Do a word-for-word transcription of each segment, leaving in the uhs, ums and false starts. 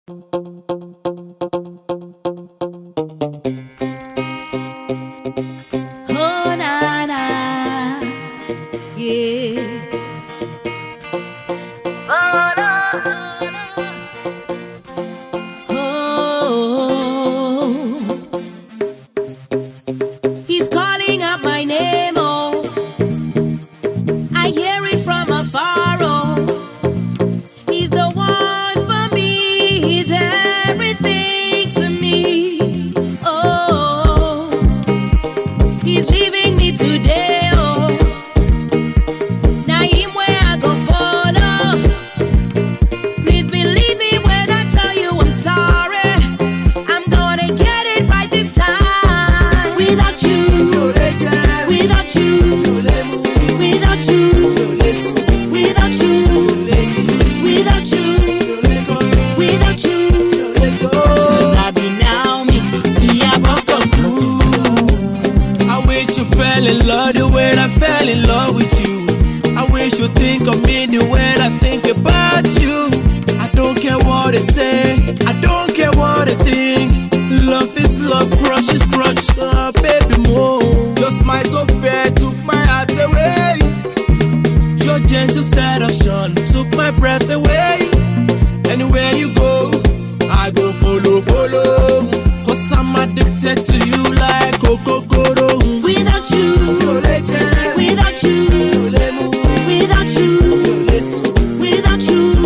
Oh, na, na, yeah. Oh, no, oh, no. He's calling out my name, oh. I hear it from afar, oh. He's the one for me, he's everything to me, oh. He's leaving me today, oh. Now him where I go follow. Please believe me when I tell you I'm sorry. I'm gonna get it right this time. Without you, without you, without you, without you, without you, without you. Sabi now me, yeah, broke up. I wish you fell in love the way I fell in love with you. I wish you think of me the way I think about you. I don't care what they say, I don't care what they think. Love is love, crush is crush, oh, baby more. Your smile so fair took my heart away. Your gentle seduction took my breath away. Anywhere you go, I go follow, follow. Cause I'm addicted to you like Coca-Cola. Without you, without you, without you, without you, without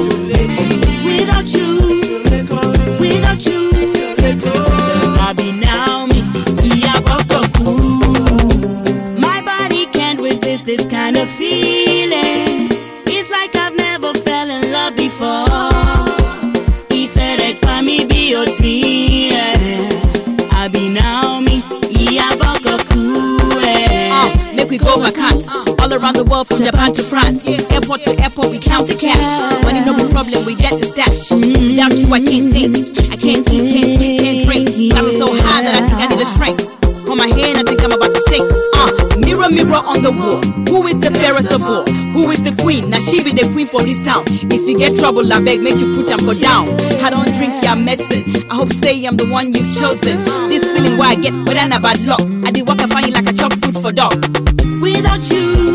you, without you. Sabi now me, yeah, broke up. My body can't resist this kind of feeling. It's like I've never fell in love before. Ifere kwa mi B O T, yeah. Abi now me, yeah, broke up. Uh, make we go vacant. All around the world from Japan to France. Airport to airport, we count the cash. Money no be problem, we get the stash. Without you, I can't think. I can't eat, can't sleep, can't drink. Got me so high that I think I need a shrink. On my hand, I think I'm about to sink. Uh, mirror, mirror on the wall. Who is the fairest of all? Who is the queen? Now she be the queen for this town. If you get trouble, I beg, make you put them for down. I don't drink, you're messing. I hope say I'm the one you've chosen. This feeling why I get, but I'm a bad luck. I did walk, I find you like a chop food for dog. Without you,